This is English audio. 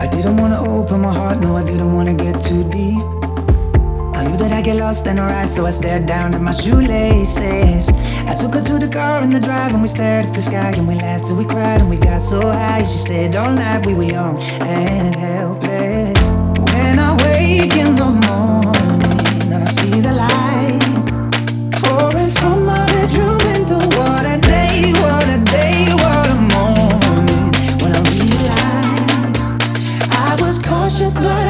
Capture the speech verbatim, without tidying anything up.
Didn't wanna open my heart, no, I didn't wanna get too deep. I knew that I'd get lost in her eyes, so I stared down at my shoelaces. I took her to the car in the drive and we stared at the sky and we laughed till we cried and we got so high. She stayed all night, we were young and helpless. When I wake in the morning and I see the light pouring from my bedroom window, what a day, what a day, what a morning. When I realized I was cautious but